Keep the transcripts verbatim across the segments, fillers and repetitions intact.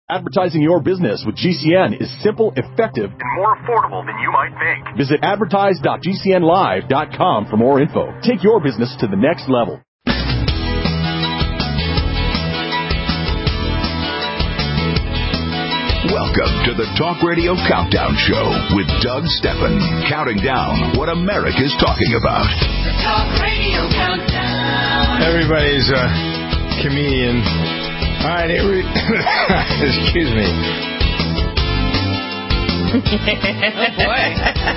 Advertising your business with G C N is simple, effective, and more affordable than you might think. Visit advertise dot g c n live dot com for more info. Take your business to the next level. Welcome to the Talk Radio Countdown Show with Doug Steffen, counting down what America's talking about. The Talk Radio Countdown. Everybody's a comedian. All right, here we... excuse me. Oh, boy.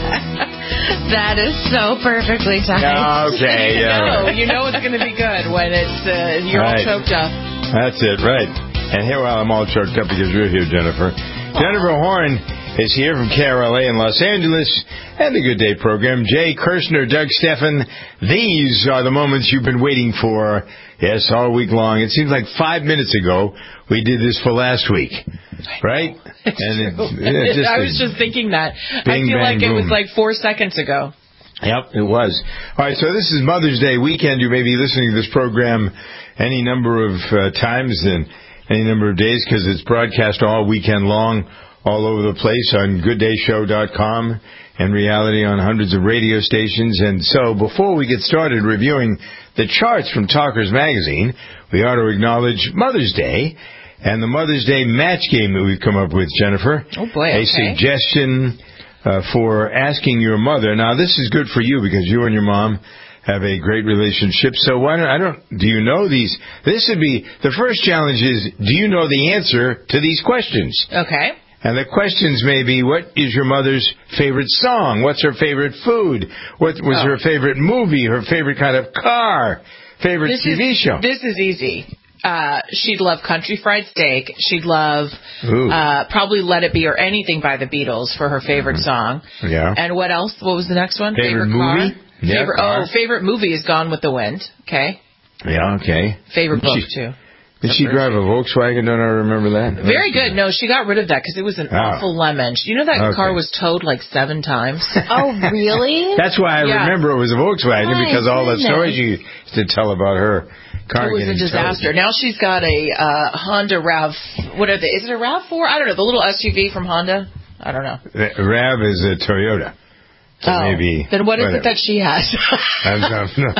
That is so perfectly timed. Okay, yeah. You know, right. you know it's going to be good when it's uh, you're right. all choked up. That's it, right. And here, well, I'm all choked up because you're here, Jennifer. Aww. Jennifer Horn is here from K R L A in Los Angeles and the Good Day program. Jay Kirshner, Doug Steffen, these are the moments you've been waiting for, yes, all week long. It seems like five minutes ago we did this for last week, right? And it, it just I was just thinking that. Bing, I feel bang, like it boom. was like four seconds ago. Yep, it was. All right, so this is Mother's Day weekend. You may be listening to this program any number of uh, times and any number of days because it's broadcast all weekend long, all over the place on good day show dot com and reality on hundreds of radio stations. And so before we get started reviewing the charts from Talkers Magazine, we ought to acknowledge Mother's Day and the Mother's Day match game that we've come up with, Jennifer. Oh, boy, A okay. suggestion uh, for asking your mother. Now, this is good for you because you and your mom have a great relationship. So why don't, I don't, do you know these? This would be, the first challenge is, do you know the answer to these questions? Okay. And the questions may be, what is your mother's favorite song? What's her favorite food? What was oh. her favorite movie? Her favorite kind of car? Favorite this T V is, show? This is easy. Uh, she'd love Country Fried Steak. She'd love uh, probably Let It Be or Anything by the Beatles for her favorite mm-hmm. song. Yeah. And what else? What was the next one? Favorite, favorite movie? car? Yeah, favorite, car. Oh, favorite movie is Gone with the Wind. Okay. Yeah, okay. Favorite book, she, too. Did she drive a Volkswagen? Don't I remember that? Very good. No, she got rid of that because it was an oh. awful lemon. You know that okay. car was towed like seven times? Oh, really? That's why I yeah. remember it was a Volkswagen My because all the goodness. stories you used to tell about her car It was a getting disaster. towed. Now she's got a uh, Honda RAV. What are they? Is it a RAV four? I don't know. The little S U V from Honda? I don't know. The RAV is a Toyota. So oh, maybe, then what is whatever. it that she has? I'm, I'm, no.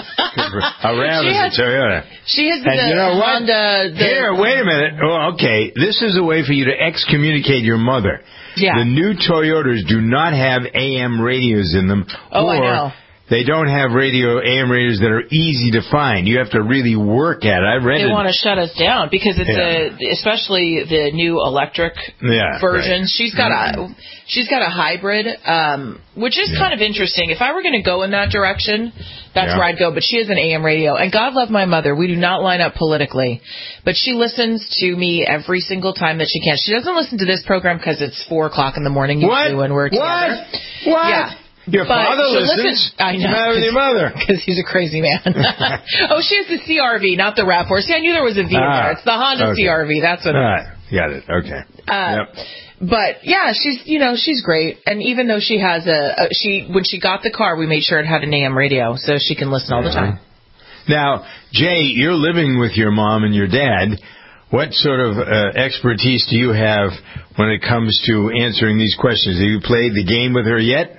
A RAV she is has, a Toyota. She has and the you know what? Honda. The, Here, wait a minute. Oh, okay, this is a way for you to excommunicate your mother. Yeah. The new Toyotas do not have A M radios in them. Oh, or I know. They don't have radio A M radios that are easy to find. You have to really work at it. I read They it. want to shut us down because it's Yeah. a, especially the new electric yeah, version. right. She's got mm-hmm. a, she's got a hybrid, um, which is Yeah. kind of interesting. If I were going to go in that direction, that's Yeah. where I'd go. But she has an A M radio, and God love my mother. We do not line up politically, but she listens to me every single time that she can. She doesn't listen to this program because it's four o'clock in the morning usually What? when we're together. What? What? Yeah. Your But father she'll listens? listen. I know. What's the matter with your mother? Because he's a crazy man. Oh, she has the C R V, not the RAV four. See, I knew there was a V in Ah, there. It's the Honda okay. C R V. That's what All it is. right. Got it. Okay. Uh, yep. But yeah, she's you know she's great, and even though she has a, a she when she got the car, we made sure it had an A M radio so she can listen all the time. Now, Jay, you're living with your mom and your dad. What sort of uh, expertise do you have when it comes to answering these questions? Have you played the game with her yet?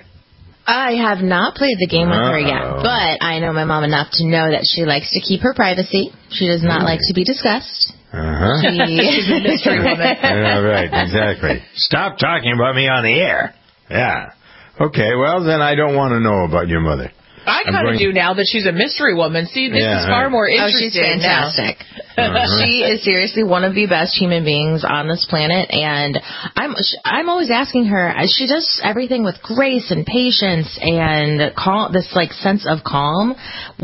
I have not played the game with her Uh-oh. yet, but I know my mom enough to know that she likes to keep her privacy. She does not like to be discussed. Uh-huh. She... She's a mystery woman. Yeah, right, exactly. Stop talking about me on the air. Yeah. Okay, well, then I don't want to know about your mother. I kind of do now that she's a mystery woman. See, this Yeah, is far right. more Oh, interesting she's fantastic. Uh-huh. She is seriously one of the best human beings on this planet, and I'm I'm always asking her. She does everything with grace and patience and calm, this like sense of calm,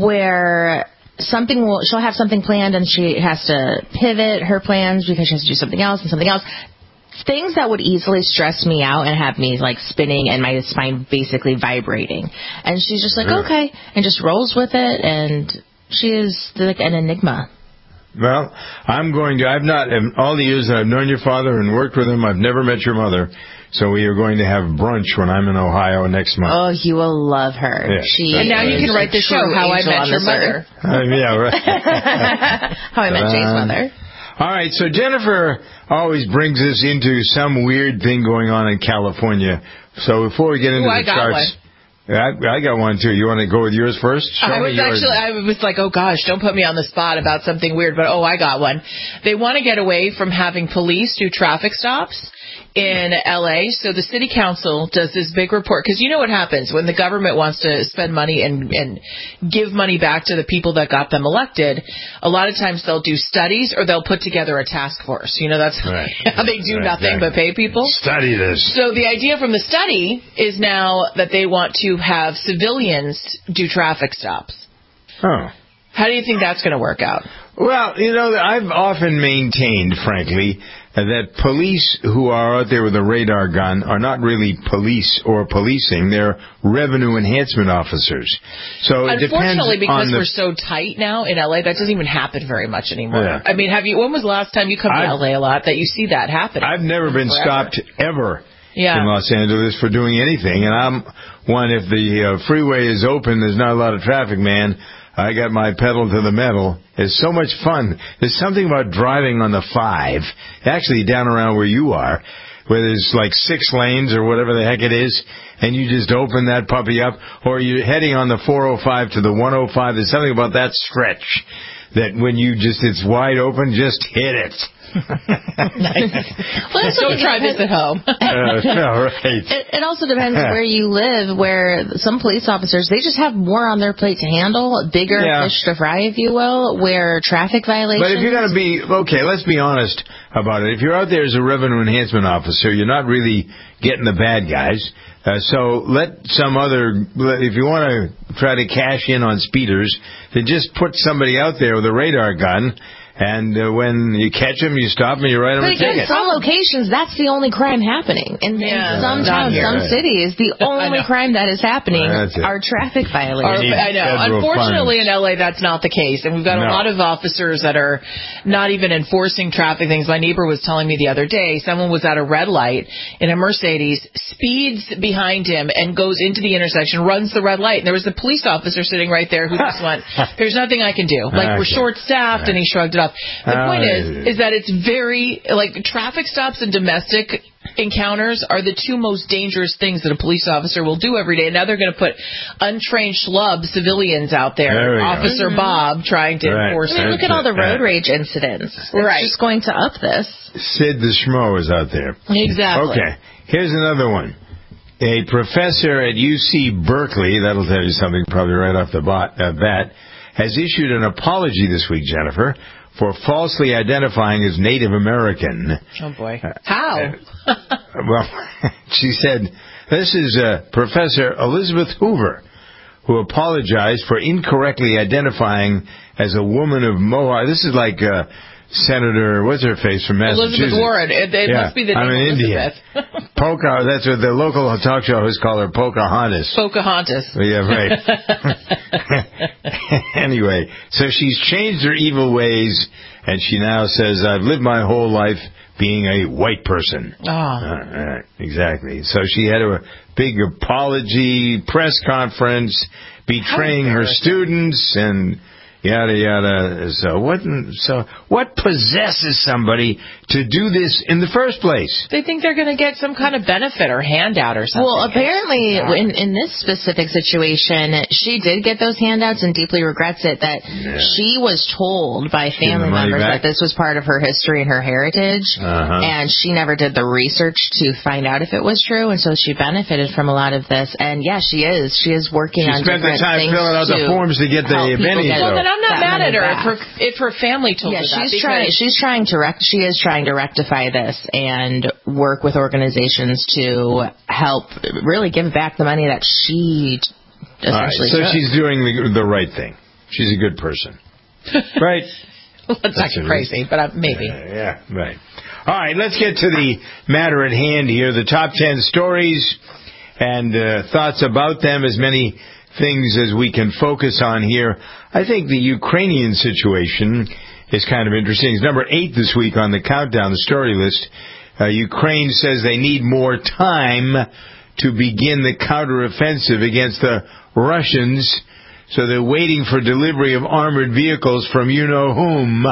where something will she'll have something planned and she has to pivot her plans because she has to do something else and something else. Things that would easily stress me out and have me like spinning and my spine basically vibrating. And she's just like, Yeah. okay, and just rolls with it. And she is like an enigma. Well, I'm going to, I've not, in all the years that I've known your father and worked with him, I've never met your mother. So we are going to have brunch when I'm in Ohio next month. Oh, you will love her. Yeah. She And now you can write the show, How I Met Your Mother. Uh, yeah, right. How I Met Jay's mother. All right, so Jennifer always brings us into some weird thing going on in California. So before we get into Ooh, the I got charts... one. I, I got one, too. You want to go with yours first? Show I was me yours. actually, I was like, oh gosh, don't put me on the spot about something weird, but oh, I got one. They want to get away from having police do traffic stops in L A, so the city council does this big report, because you know what happens when the government wants to spend money and, and give money back to the people that got them elected. A lot of times they'll do studies or they'll put together a task force. You know, that's right. how they do right, nothing exactly. but pay people. Study this. So the idea from the study is now that they want to have civilians do traffic stops. Oh. How do you think that's going to work out? Well, you know, I've often maintained, frankly, that police who are out there with a radar gun are not really police or policing. They're revenue enhancement officers. So it depends Unfortunately, because on the... we're so tight now in L A, that doesn't even happen very much anymore. Yeah. I mean, have you? When was the last time you come to I've, L A a lot that you see that happening? I've never been forever. stopped ever yeah. in Los Angeles for doing anything. And I'm one, if the uh, freeway is open, there's not a lot of traffic, man, I got my pedal to the metal. It's so much fun. There's something about driving on the five, actually down around where you are, where there's like six lanes or whatever the heck it is, and you just open that puppy up, or you're heading on the four oh five to the one oh five. There's something about that stretch that when you just, it's wide open, just hit it. Nice. Well, don't try this at home. uh, no, right. It, it also depends where you live, where some police officers, they just have more on their plate to handle, bigger yeah. fish to fry, if you will, where traffic violations... But if you're going to be, okay, let's be honest about it. If you're out there as a revenue enhancement officer, you're not really getting the bad guys. Uh, so let some other, if you want to try to cash in on speeders, then just put somebody out there with a radar gun. And uh, when you catch them, you stop them, you write them a But again, ticket. some locations, that's the only crime happening. In, Yeah, in some not towns, here. some cities, the only crime that is happening That's it. are traffic Or- violations. I know. federal Unfortunately, funds. in L A, that's not the case, and we've got a No. lot of officers that are not even enforcing traffic things. My neighbor was telling me the other day, someone was at a red light in a Mercedes, speeds behind him, and goes into the intersection, runs the red light, and there was a police officer sitting right there who just went, "There's nothing I can do. Like, we're Okay. short-staffed," and he shrugged it off. The Oh, point yeah. is, is that it's very like traffic stops and domestic encounters are the two most dangerous things that a police officer will do every day. And now they're going to put untrained schlub civilians out there, There we go. Officer Bob, trying to Right. enforce I mean, it. look at all the road Right. rage incidents. It's Right. just going to up this. Sid the Schmo is out there. Exactly. Okay, here's another one. A professor at U C Berkeley, that'll tell you something probably right off the bat, uh, bat, has issued an apology this week, Jennifer, for falsely identifying as Native American. Oh, boy. How? Well, she said, this is uh, Professor Elizabeth Hoover, who apologized for incorrectly identifying as a woman of Mohawk. This is like uh, Senator, what's her face from Massachusetts? Elizabeth Warren. It, it Yeah, must be the I'm name an Indian. Elizabeth. Poca, that's what the local talk show hosts call her, Pocahontas. Pocahontas. Yeah, right. Anyway, so she's changed her evil ways, and she now says, I've lived my whole life being a white person. Oh. Uh, right, exactly. So she had a big apology press conference betraying her students and yada yada. So what? So what possesses somebody to do this in the first place? They think they're going to get some kind of benefit or handout or something. Well, apparently, in, in this specific situation, she did get those handouts and deeply regrets it that Yeah. she was told by Give family the money members back? that this was part of her history and her heritage, Uh-huh. and she never did the research to find out if it was true, and so she benefited from a lot of this. And yeah, she is. She is working She on spent the different time things filling out the to forms to get the help people pennies, get though. Well, then I'm not that mad at money her back. if her, if her family told Yeah, her that. she's trying. because- She's trying to rect. She is trying to rectify this and work with organizations to help really give back the money that she essentially. All right, so took. she's doing the, the right thing. She's a good person. Right? Well, that's That's not it. crazy, but uh, maybe. Uh, yeah, right. All right, let's get to the matter at hand here. The top ten stories and uh, thoughts about them, as many things as we can focus on here. I think the Ukrainian situation is kind of interesting. It's number eight this week on the countdown, the story list. Uh, Ukraine says they need more time to begin the counteroffensive against the Russians, so they're waiting for delivery of armored vehicles from you-know-whom.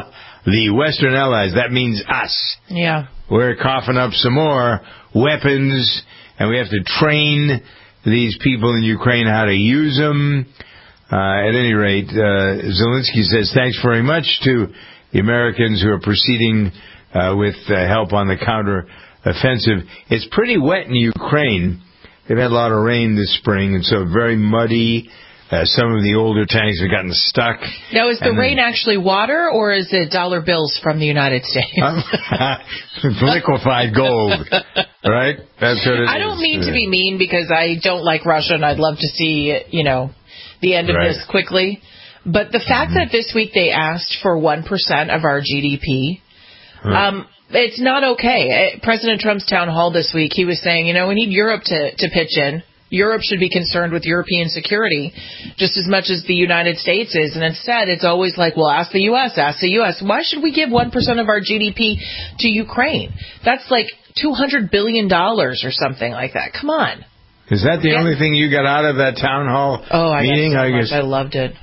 the Western Allies. That means us. Yeah. We're coughing up some more weapons, and we have to train these people in Ukraine how to use them. Uh, at any rate, uh, Zelensky says thanks very much to the Americans who are proceeding uh, with uh, help on the counter-offensive. It's pretty wet in Ukraine. They've had a lot of rain this spring, and so very muddy. Uh, some of the older tanks have gotten stuck. Now, is the rain actually water, or is it dollar bills from the United States? Um, liquefied gold, right? That's what it I is. don't mean to be mean, because I don't like Russia, and I'd love to see, you know, the end of Right. this quickly. But the fact mm-hmm. that this week they asked for one percent of our G D P, huh. um, it's not okay. President Trump's town hall this week, he was saying, you know, we need Europe to, to pitch in. Europe should be concerned with European security just as much as the United States is. And instead, it's always like, well, ask the U S, ask the U S. Why should we give one percent of our G D P to Ukraine? That's like two hundred billion dollars or something like that. Come on. Is that the yeah. only thing you got out of that town hall oh, I meeting? So I much. guess I loved it.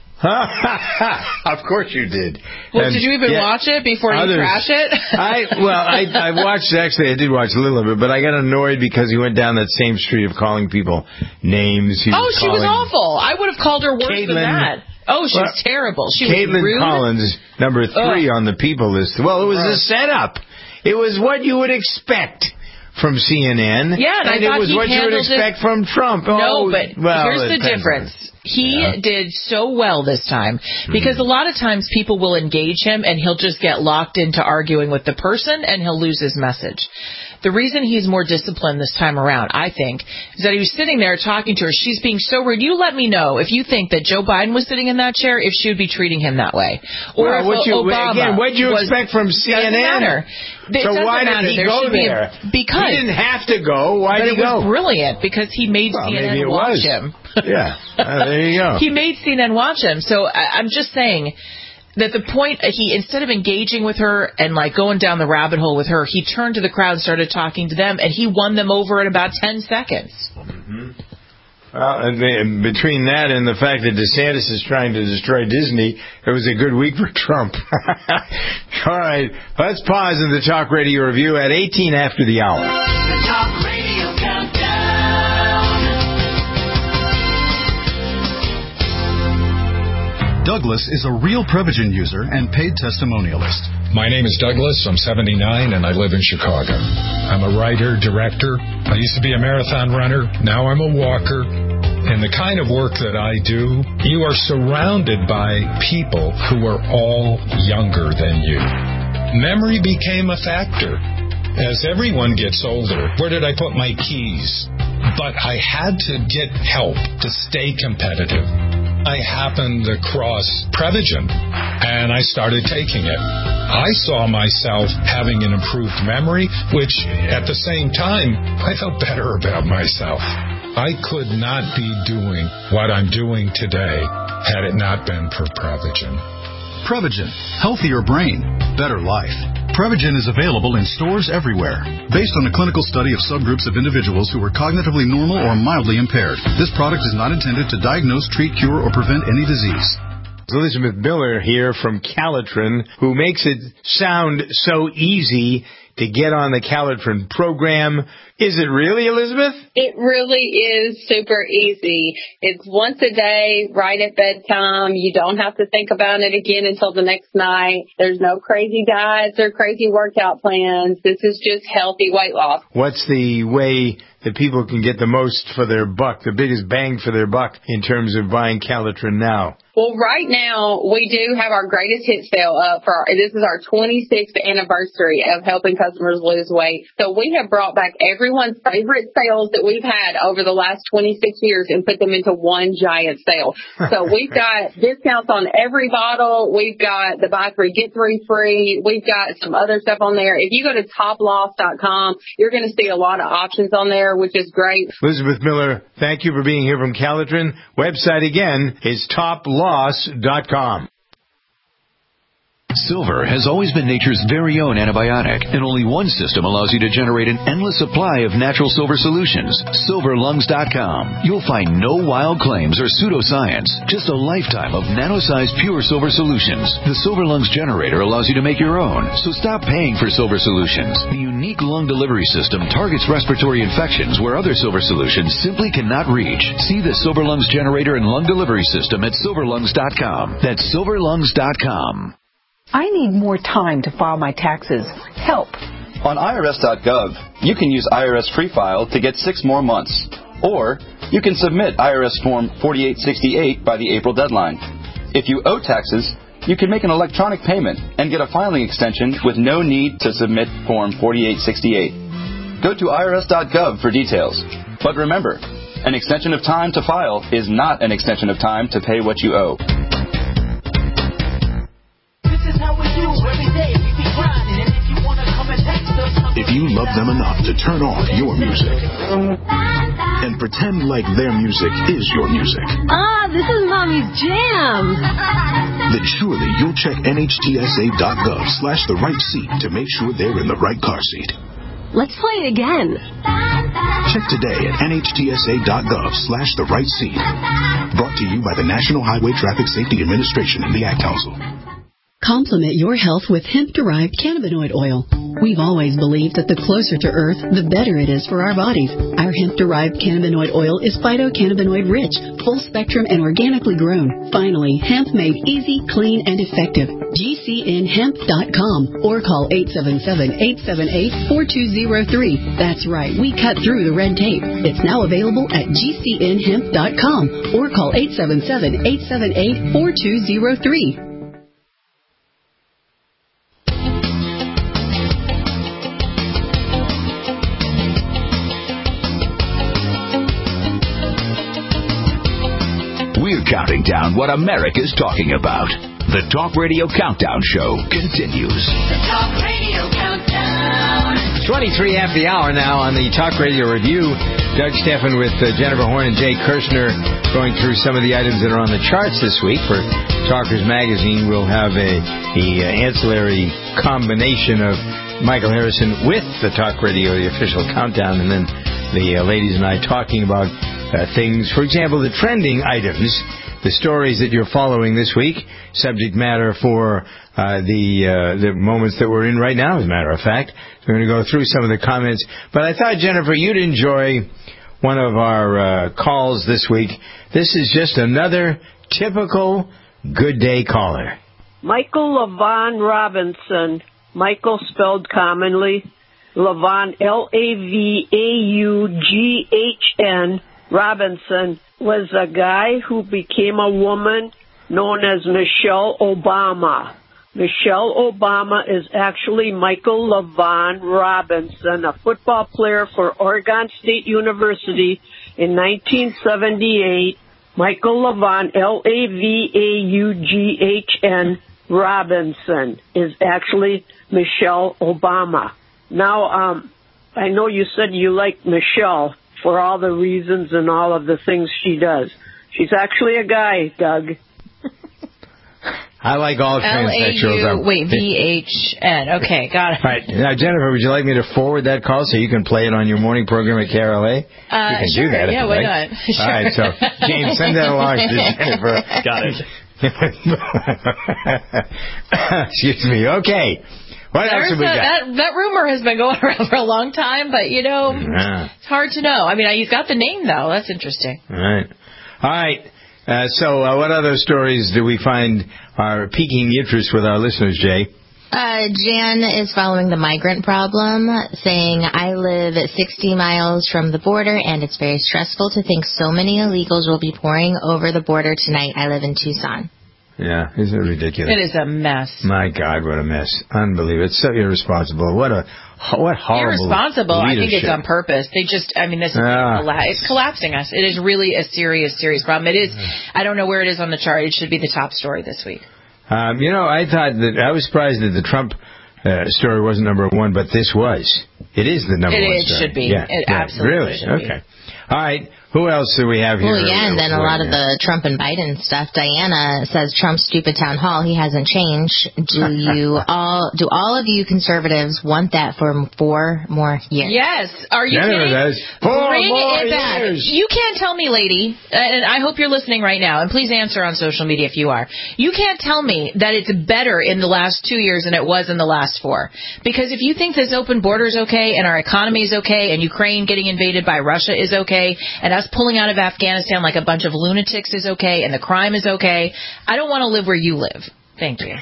Of course you did. Well, and did you even yeah, watch it before others, you crash it? I well, I, I watched. Actually, I did watch a little of it, but I got annoyed because he went down that same street of calling people names. He oh, was she was awful. I would have called her worse Caitlin, than that. Oh, she well, was terrible. She Caitlin was rude. Collins, number three Ugh. on the people list. Well, it was Ugh. a setup. It was what you would expect from C N N. Yeah, and, and I it thought was he what you would expect it... from Trump. No, oh, but well, here's the difference. He yeah. did so well this time because mm. a lot of times people will engage him and he'll just get locked into arguing with the person and he'll lose his message. The reason he's more disciplined this time around, I think, is that he was sitting there talking to her. She's being so rude. You let me know if you think that Joe Biden was sitting in that chair, if she would be treating him that way. Or well, if what you, Obama again, what do you was, expect from C N N? Doesn't matter. It so doesn't why matter. did he there go there? Be a, because he didn't have to go. Why but did he it go? was brilliant because he made well, C N N maybe it watch was. him. Yeah, uh, there you go. He made C N N watch him. So I, I'm just saying that the point, he instead of engaging with her and like going down the rabbit hole with her, he turned to the crowd and started talking to them, and he won them over in about ten seconds. Mm-hmm. Well, and the, between that and the fact that DeSantis is trying to destroy Disney, it was a good week for Trump. All right, let's pause in the Talk Radio Review at eighteen after the hour. The Talk Radio Countdown. Douglas is a real Prevagen user and paid testimonialist. My name is Douglas. I'm seventy-nine and I live in Chicago. I'm a writer, director. I used to be a marathon runner. Now I'm a walker. And the kind of work that I do, you are surrounded by people who are all younger than you. Memory became a factor. As everyone gets older, where did I put my keys? But I had to get help to stay competitive. I happened across Prevagen, and I started taking it. I saw myself having an improved memory, which, at the same time, I felt better about myself. I could not be doing what I'm doing today had it not been for Prevagen. Prevagen. Healthier brain. Better life. Prevagen is available in stores everywhere. Based on a clinical study of subgroups of individuals who were cognitively normal or mildly impaired, this product is not intended to diagnose, treat, cure, or prevent any disease. Elizabeth Miller here from Calitrin, who makes it sound so easy to get on the Calitrin program. Is it really, Elizabeth? It really is super easy. It's once a day, right at bedtime. You don't have to think about it again until the next night. There's no crazy diets or crazy workout plans. This is just healthy weight loss. What's the way that people can get the most for their buck, the biggest bang for their buck in terms of buying Calitrin now? Well, right now, we do have our greatest hit sale up for our, this is our twenty-sixth anniversary of helping customers lose weight. So we have brought back everyone's favorite sales that we've had over the last twenty-six years and put them into one giant sale. So we've got discounts on every bottle. We've got the buy three, get three free. We've got some other stuff on there. If you go to top loss dot com, you're going to see a lot of options on there, which is great. Elizabeth Miller, thank you for being here from Calitrin. Website again is top loss dot com. Silver has always been nature's very own antibiotic, and only one system allows you to generate an endless supply of natural silver solutions. silver lungs dot com. You'll find no wild claims or pseudoscience, just a lifetime of nano-sized pure silver solutions. The Silver Lungs generator allows you to make your own, so stop paying for silver solutions. The unique lung delivery system targets respiratory infections where other silver solutions simply cannot reach. See the Silver Lungs generator and lung delivery system at silver lungs dot com. That's silver lungs dot com. I need more time to file my taxes. Help. On I R S dot gov, you can use I R S Free File to get six more months. Or you can submit I R S Form forty-eight sixty-eight by the April deadline. If you owe taxes, you can make an electronic payment and get a filing extension with no need to submit Form forty-eight sixty-eight. Go to I R S dot gov for details. But remember, an extension of time to file is not an extension of time to pay what you owe. If you love them enough to turn off your music and pretend like their music is your music, ah, this is Mommy's jam, then surely you'll check N H T S A dot gov slash the right seat to make sure they're in the right car seat. Let's play it again. Check today at N H T S A dot gov slash the right seat. Brought to you by the National Highway Traffic Safety Administration and the Ad Council. Complement your health with hemp-derived cannabinoid oil. We've always believed that the closer to Earth, the better it is for our bodies. Our hemp-derived cannabinoid oil is phytocannabinoid-rich, full-spectrum, and organically grown. Finally, hemp made easy, clean, and effective. G C N hemp dot com or call eight seven seven, eight seven eight, four two zero three. That's right, we cut through the red tape. It's now available at G C N hemp dot com or call eight seven seven, eight seven eight, four two zero three. We're counting down what America's talking about. The Talk Radio Countdown Show continues. The Talk Radio Countdown. twenty-three after the hour now on the Talk Radio Review. Doug Steffen with uh, Jennifer Horn and Jay Kirshner going through some of the items that are on the charts this week. For Talkers Magazine, we'll have a, a uh, ancillary combination of Michael Harrison with the Talk Radio, the official countdown, and then the uh, ladies and I talking about uh, things, for example, the trending items, the stories that you're following this week, subject matter for uh, the uh, the moments that we're in right now, as a matter of fact. We're going to go through some of the comments. But I thought, Jennifer, you'd enjoy one of our uh, calls this week. This is just another typical Good Day caller. Michael Lavon Robinson. Michael spelled commonly. Lavon, L A V A U G H N, Robinson, was a guy who became a woman known as Michelle Obama. Michelle Obama is actually Michael Lavon Robinson, a football player for Oregon State University in nineteen seventy-eight. Michael Lavon, L A V A U G H N, Robinson, is actually Michelle Obama. Now, um, I know you said you like Michelle for all the reasons and all of the things she does. She's actually a guy, Doug. I like all transsexuals. L A U, wait, V H N. Okay, got it. All right. Now, Jennifer, would you like me to forward that call so you can play it on your morning program at K R L A? Uh, you can sure, do that if yeah, you why like. not? Sure. All right, so, James, send that along to Jennifer. Got it. Excuse me. Okay. What else have we got? That, that rumor has been going around for a long time, but, you know, yeah. It's hard to know. I mean, he's got the name, though. That's interesting. All right. All right. Uh, so uh, what other stories do we find are piquing interest with our listeners, Jay? Uh, Jan is following the migrant problem, saying, I live sixty miles from the border, and it's very stressful to think so many illegals will be pouring over the border tonight. I live in Tucson. Yeah, isn't it ridiculous? It is a mess. My God, what a mess. Unbelievable. It's so irresponsible. What a what horrible Irresponsible. leadership. I think it's on purpose. They just, I mean, this is Ah. colla- it's collapsing us. It is really a serious, serious problem. It is, I don't know where it is on the chart. It should be the top story this week. Um, you know, I thought that, I was surprised that the Trump uh, story wasn't number one, but this was. It is the number It one is, story. should be. Yeah, It yeah, absolutely really? should be. Okay. All right. Who else do we have here? Well, yeah, and then a lot of the Trump and Biden stuff. Diana says Trump's stupid town hall. He hasn't changed. Do you all? Do all of you conservatives want that for four more years? Yes. Are you Jennifer kidding? does. Four Bring more it back. years. You can't tell me, lady, and I hope you're listening right now, and please answer on social media if you are. You can't tell me that it's better in the last two years than it was in the last four. Because if you think this open border is okay, and our economy is okay, and Ukraine getting invaded by Russia is okay, and us pulling out of Afghanistan like a bunch of lunatics is okay, and the crime is okay, I don't want to live where you live. Thank you.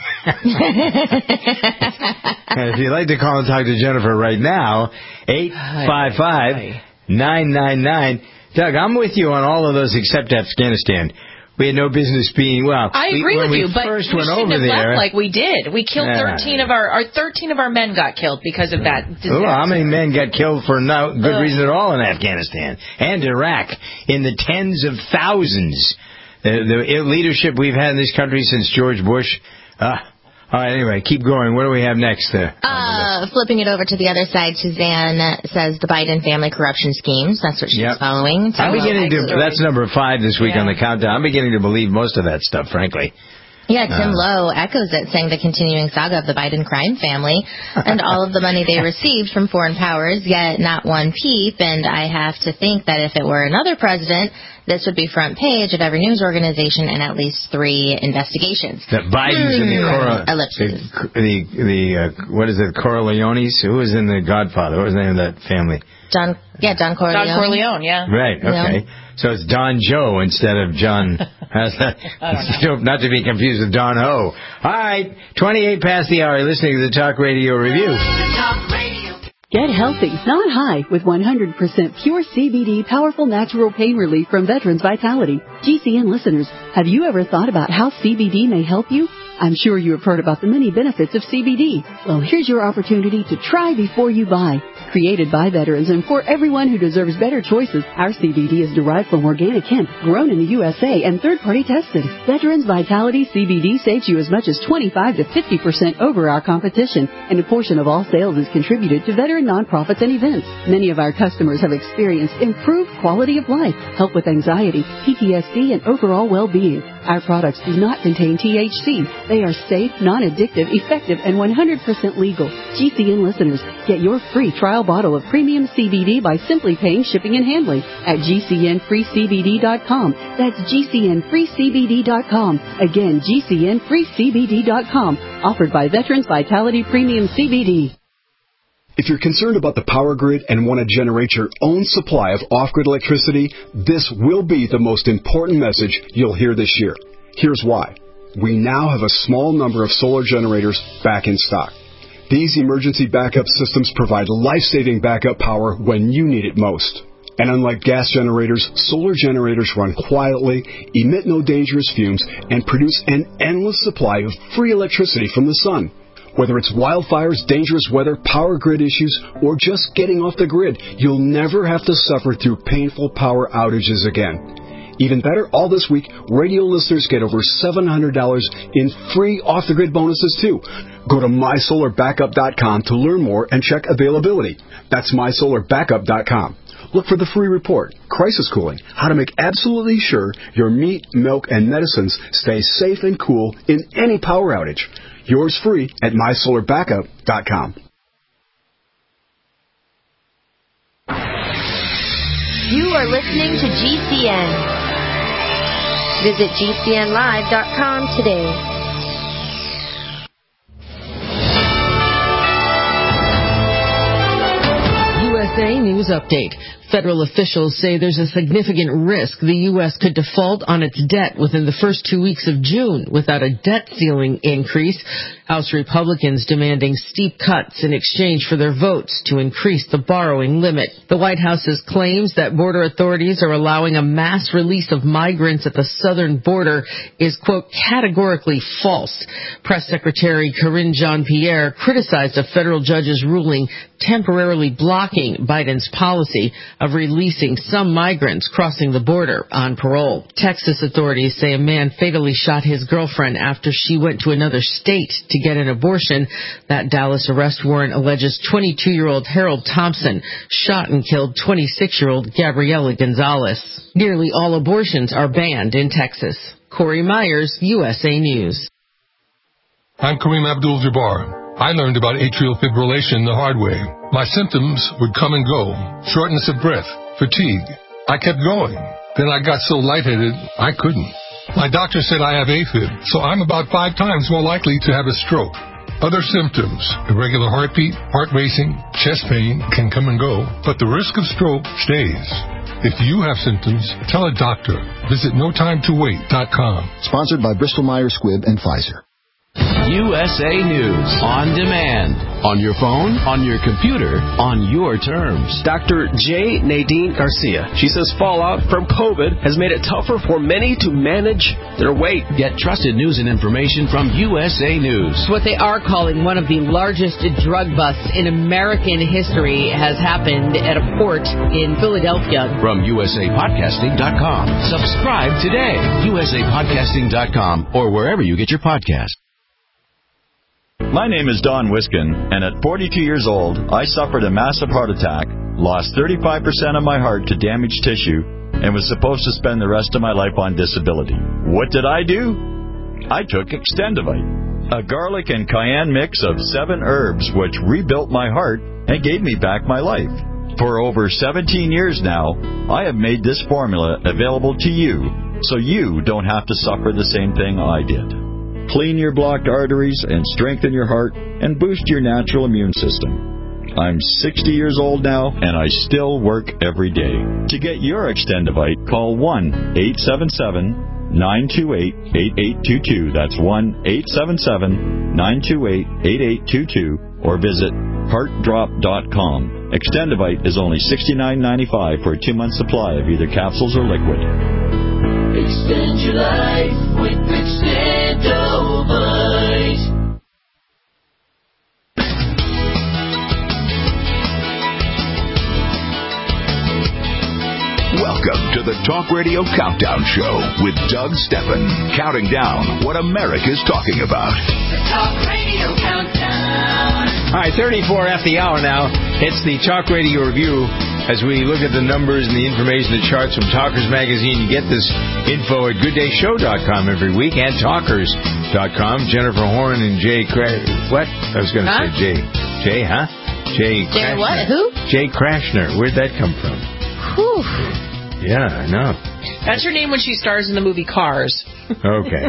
And if you'd like to call and talk to Jennifer right now, eight five five, nine nine nine. Doug, I'm with you on all of those except Afghanistan. We had no business being, well, I agree we, when with we you, but first we went shouldn't over have there, left like we did. We killed Yeah. thirteen of our, our thirteen of our men got killed because of that disaster. Well, how many men got killed for no good Ugh. reason at all in Afghanistan and Iraq? In the tens of thousands. The, the leadership we've had in this country since George Bush. Uh, all right, anyway, keep going. What do we have next? Uh, Uh, flipping it over to the other side, Suzanne says the Biden family corruption schemes. That's what she's Yep. following. I'm beginning to. Story. That's number five this week Yeah. on the countdown. I'm beginning to believe most of that stuff, frankly. Yeah, Tim Uh, Lowe echoes it, saying the continuing saga of the Biden crime family and all of the money they received from foreign powers, yet not one peep. And I have to think that if it were another president, this would be front page of every news organization and at least three investigations. That Biden's Hmm. in the Cora, Ellipses. the the, the uh, what is it, Corleones? Who was in the Godfather? What was the name of that family? Don, yeah, Don Corleone. Don Corleone, yeah. Right. Okay. So it's Don Joe instead of John. Not to be confused with Don Ho. All right, twenty-eight past the hour. You're listening to the Talk Radio Review. Get healthy, not high, with one hundred percent pure C B D powerful natural pain relief from Veterans Vitality. G C N listeners, have you ever thought about how C B D may help you? I'm sure you have heard about the many benefits of C B D. Well, here's your opportunity to try before you buy. Created by veterans and for everyone who deserves better choices, our C B D is derived from organic hemp, grown in the U S A and third-party tested. Veterans Vitality C B D saves you as much as twenty-five to fifty percent over our competition, and a portion of all sales is contributed to veteran nonprofits and events. Many of our customers have experienced improved quality of life, help with anxiety, P T S D, and overall well-being. Our products do not contain T H C. They are safe, non-addictive, effective, and one hundred percent legal. G C N listeners, get your free trial bottle of premium C B D by simply paying shipping and handling at G C N free C B D dot com. That's G C N free C B D dot com. Again, G C N free C B D dot com. Offered by Veterans Vitality Premium C B D. If you're concerned about the power grid and want to generate your own supply of off-grid electricity, this will be the most important message you'll hear this year. Here's why. We now have a small number of solar generators back in stock. These emergency backup systems provide life-saving backup power when you need it most. And unlike gas generators, solar generators run quietly, emit no dangerous fumes, and produce an endless supply of free electricity from the sun. Whether it's wildfires, dangerous weather, power grid issues, or just getting off the grid, you'll never have to suffer through painful power outages again. Even better, all this week, radio listeners get over seven hundred dollars in free off-the-grid bonuses, too. Go to my solar backup dot com to learn more and check availability. That's my solar backup dot com. Look for the free report, Crisis Cooling, how to make absolutely sure your meat, milk, and medicines stay safe and cool in any power outage. Yours free at my solar backup dot com. You are listening to G C N. Visit G C N live dot com today. U S A News Update. Federal officials say there's a significant risk the U S could default on its debt within the first two weeks of June without a debt ceiling increase. House Republicans demanding steep cuts in exchange for their votes to increase the borrowing limit. The White House's claims that border authorities are allowing a mass release of migrants at the southern border is, quote, categorically false. Press Secretary Karine Jean-Pierre criticized a federal judge's ruling temporarily blocking Biden's policy. of releasing some migrants crossing the border on parole. Texas authorities say a man fatally shot his girlfriend after she went to another state to get an abortion. That Dallas arrest warrant alleges twenty-two-year-old Harold Thompson shot and killed twenty-six-year-old Gabriela Gonzalez. Nearly all abortions are banned in Texas. Corey Myers, U S A News. I'm Kareem Abdul-Jabbar. I learned about atrial fibrillation the hard way. My symptoms would come and go. Shortness of breath, fatigue. I kept going. Then I got so lightheaded, I couldn't. My doctor said I have AFib, so I'm about five times more likely to have a stroke. Other symptoms, irregular heartbeat, heart racing, chest pain can come and go, but the risk of stroke stays. If you have symptoms, tell a doctor. Visit no time to wait dot com. Sponsored by Bristol Myers Squibb and Pfizer. U S A News on demand. On your phone, on your computer, on your terms. Doctor J. Nadine Garcia. She says fallout from COVID has made it tougher for many to manage their weight. Get trusted news and information from U S A News. What they are calling one of the largest drug busts in American history has happened at a port in Philadelphia. From U S A podcasting dot com. Subscribe today. U S A podcasting dot com or wherever you get your podcast. My name is Don Wiskin, and at forty-two years old, I suffered a massive heart attack, lost thirty-five percent of my heart to damaged tissue, and was supposed to spend the rest of my life on disability. What did I do? I took Extendivite, a garlic and cayenne mix of seven herbs which rebuilt my heart and gave me back my life. For over seventeen years now, I have made this formula available to you, so you don't have to suffer the same thing I did. Clean your blocked arteries and strengthen your heart and boost your natural immune system. I'm sixty years old now, and I still work every day. To get your Extendivite, call one eight seven seven, nine two eight, eight eight two two. That's one eight seven seven, nine two eight, eight eight two two, or visit heart drop dot com. Extendivite is only sixty-nine ninety-five for a two-month supply of either capsules or liquid. Extend your life with Extendovite. Welcome to the Talk Radio Countdown Show with Doug Steffen, counting down what America's talking about. The Talk Radio Countdown. All right, thirty-four after the hour now. It's the Talk Radio Review. As we look at the numbers and the information, the charts from Talkers Magazine, you get this info at good day show dot com every week and talkers dot com. Jennifer Horn and Jay Cra- what? I was going to huh? say Jay. Jay, huh? Jay Jay Krashner. what? Who? Jay Krashner. Where'd that come from? Whew. Yeah, I know. That's her name when she stars in the movie Cars. Okay.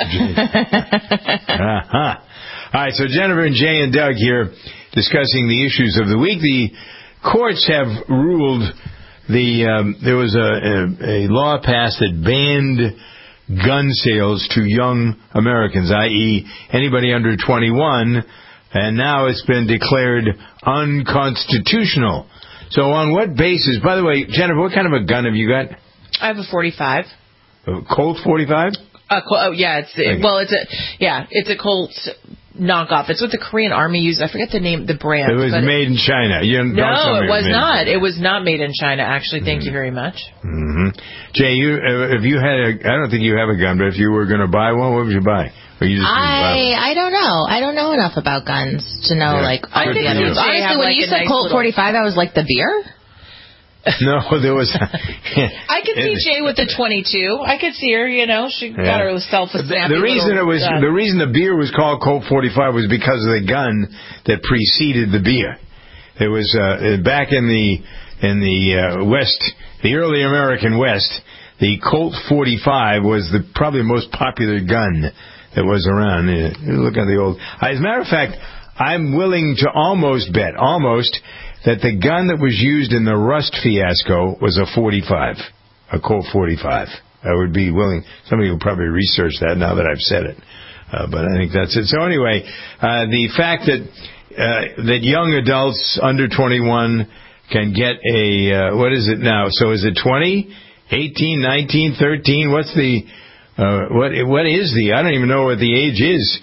uh-huh. All right, so Jennifer and Jay and Doug here discussing the issues of the week. The courts have ruled the um, there was a, a, a law passed that banned gun sales to young Americans, that is anybody under twenty-one, and now it's been declared unconstitutional. So on what basis? By the way, Jennifer, what kind of a gun have you got? I have a forty-five. A Colt forty-five? Uh, oh yeah, it's it, well, it's a yeah, it's a Colt knockoff. It's what the Korean Army used. I forget the name, the brand. It was made it, in China. You no, it was not. It was not made in China. Actually, thank mm-hmm. you very much. Mm-hmm. Jay, you if you had a, I don't think you have a gun, but if you were going to buy one, what would you buy? Or you just I I don't know. I don't know enough about guns to know yeah. like all the other. Honestly, when like you said nice Colt little... forty-five, I was like the beer. No, there was. I could see Jay with the twenty-two. I could see her. You know, she got yeah. herself a snappy The reason it was gun. the reason the beer was called Colt forty-five was because of the gun that preceded the beer. It was uh, back in the in the uh, West, the early American West. The Colt forty-five was the probably the most popular gun that was around. You look at the old. As a matter of fact, I'm willing to almost bet, almost. that the gun that was used in the Rust fiasco was a forty-five, a Colt forty-five. I would be willing. Somebody will probably research that now that I've said it. Uh, but I think that's it. So anyway, uh, the fact that uh, that young adults under twenty-one can get a, uh, what is it now? So is it twenty, eighteen, nineteen, thirteen? What's the, uh, what what is the, I don't even know what the age is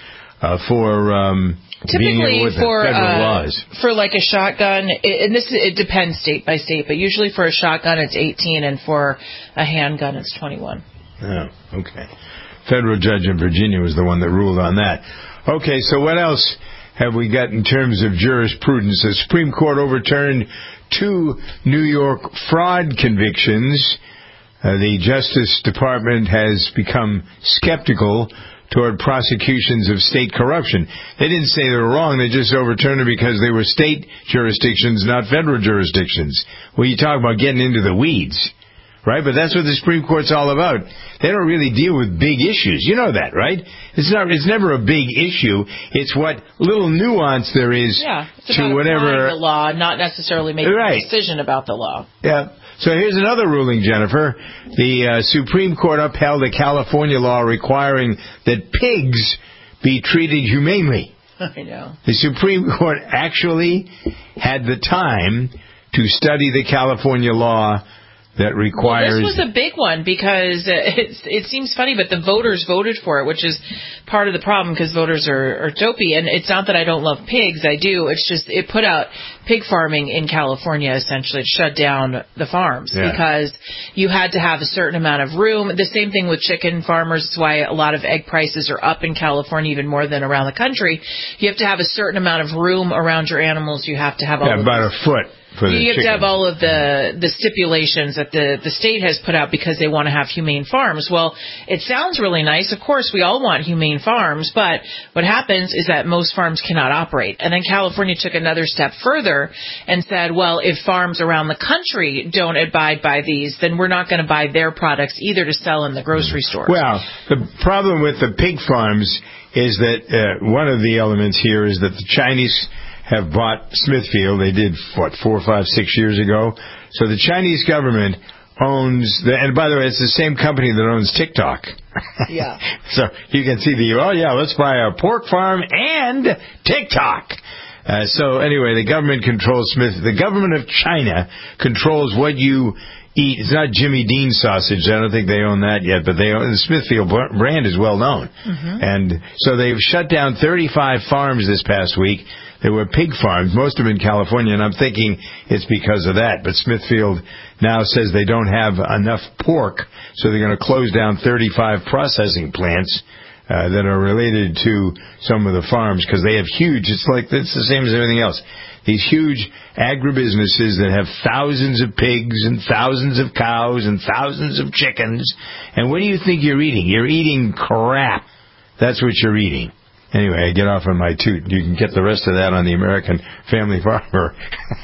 uh, for um, being Typically able with for the federal uh, laws. for like a shotgun, it, and this it depends state by state, but usually for a shotgun it's eighteen, and for a handgun it's twenty-one. Oh, okay. Federal judge in Virginia was the one that ruled on that. Okay, so what else have we got in terms of jurisprudence? The Supreme Court overturned two New York fraud convictions. Uh, the Justice Department has become skeptical toward prosecutions of state corruption. They didn't say they were wrong. They just overturned it because they were state jurisdictions, not federal jurisdictions. Well, you talk about getting into the weeds, right? But that's what the Supreme Court's all about. They don't really deal with big issues. You know that, right? It's not. It's never a big issue. It's what little nuance there is yeah, it's to about whatever applying the law, not necessarily making right. a decision about the law. Yeah. So here's another ruling, Jennifer. The uh, Supreme Court upheld a California law requiring that pigs be treated humanely. I know. The Supreme Court actually had the time to study the California law that requires... Well, this was a big one because it, it seems funny, but the voters voted for it, which is part of the problem because voters are, are dopey. And it's not that I don't love pigs. I do. It's just it put out pig farming in California, essentially. It shut down the farms yeah. because you had to have a certain amount of room. The same thing with chicken farmers. That's why a lot of egg prices are up in California, even more than around the country. You have to have a certain amount of room around your animals. You have to have all yeah, of about these. a foot. For the you have chicken. to have all of the, the stipulations that the, the state has put out because they want to have humane farms. Well, it sounds really nice. Of course, we all want humane farms, but what happens is that most farms cannot operate. And then California took another step further and said, well, if farms around the country don't abide by these, then we're not going to buy their products either to sell in the grocery stores. Well, the problem with the pig farms is that uh, one of the elements here is that the Chinese have bought Smithfield. They did, what, four, five, six years ago? So the Chinese government owns, the, and by the way, it's the same company that owns TikTok. Yeah. So you can see the, oh yeah, let's buy a pork farm and TikTok. Uh, so anyway, the government controls Smith, the government of China controls what you eat. It's not Jimmy Dean sausage. I don't think they own that yet, but they own, the Smithfield brand is well known. Mm-hmm. And so they've shut down thirty-five farms this past week. There were pig farms, most of them in California, and I'm thinking it's because of that. But Smithfield now says they don't have enough pork, so they're going to close down thirty-five processing plants uh, that are related to some of the farms because they have huge, it's like, it's the same as everything else. These huge agribusinesses that have thousands of pigs and thousands of cows and thousands of chickens. And what do you think you're eating? You're eating crap. That's what you're eating. Anyway, I get off on my toot. You can get the rest of that on the American Family Farmer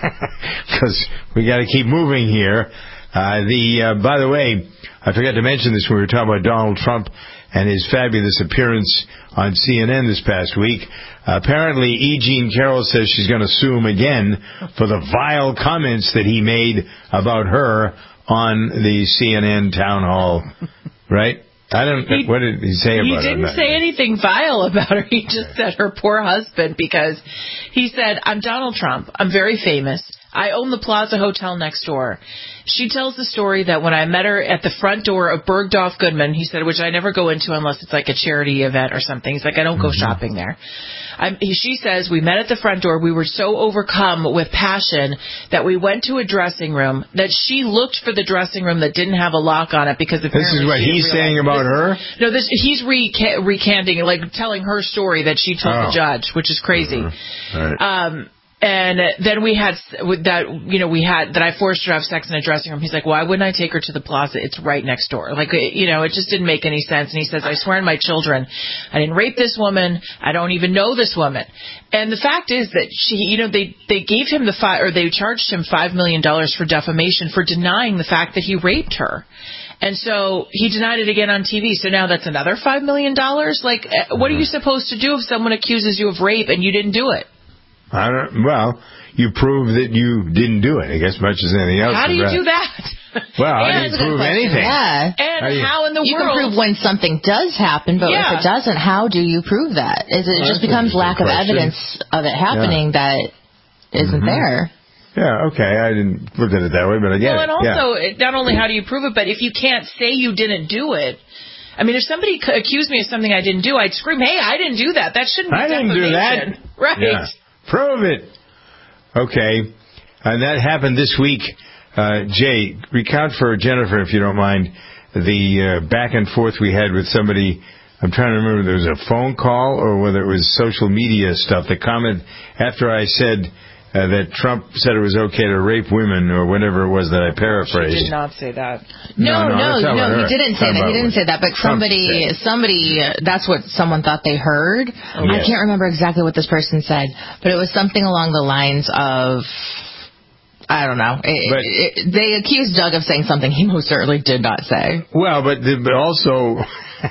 because we got to keep moving here. Uh, the uh, by the way, I forgot to mention this when we were talking about Donald Trump and his fabulous appearance on C N N this past week. Uh, apparently, E. Jean Carroll says she's going to sue him again for the vile comments that he made about her on the C N N town hall, right? I don't. He, what did he say about her? He didn't her? say anything vile about her. He just said her poor husband because he said, I'm Donald Trump. I'm very famous. I own the Plaza Hotel next door. She tells the story that when I met her at the front door of Bergdorf Goodman, he said, which I never go into unless it's like a charity event or something. He's like, I don't go mm-hmm. shopping there. I'm, he, she says, we met at the front door. We were so overcome with passion that we went to a dressing room, that she looked for the dressing room that didn't have a lock on it because apparently this is what he's saying about this, her? No, this he's reca- recanting, like telling her story that she told oh. the judge, which is crazy. Mm-hmm. All right. Um, And then we had that, you know, we had that I forced her to have sex in a dressing room. He's like, why wouldn't I take her to the Plaza? It's right next door. Like, you know, it just didn't make any sense. And he says, I swear on my children, I didn't rape this woman. I don't even know this woman. And the fact is that she, you know, they, they gave him the five, or they charged him five million dollars for defamation for denying the fact that he raped her. And so he denied it again on T V. So now that's another five million dollars. Like, what are you supposed to do if someone accuses you of rape and you didn't do it? I don't, well, you prove that you didn't do it, I guess, much as anything else. How do you right. do that? Well, how do you prove anything? Yeah. And how, you, how in the you world? You can prove when something does happen, but yeah. if it doesn't, how do you prove that? Is it well, just becomes lack of question. evidence of it happening yeah. that isn't mm-hmm. there? Yeah, okay. I didn't look at it that way, but I get well, it. Well, and also, yeah. not only how do you prove it, but if you can't say you didn't do it, I mean, if somebody c- accused me of something I didn't do, I'd scream, hey, I didn't do that. That shouldn't be I didn't do that. defamation. Right. Yeah. Prove it. Okay. And that happened this week. Uh, Jay, recount for Jennifer, if you don't mind, the uh, back and forth we had with somebody. I'm trying to remember if there was a phone call or whether it was social media stuff. The comment after I said uh, that Trump said it was okay to rape women or whatever it was that I paraphrased. She did not say that. No, no, no, no, no he didn't say that. He didn't say that. But Trump somebody, said. somebody, uh, that's what someone thought they heard. Oh, I yes. can't remember exactly what this person said, but it was something along the lines of, I don't know. It, But- it, they accused Doug of saying something he most certainly did not say. Well, but, the, but also,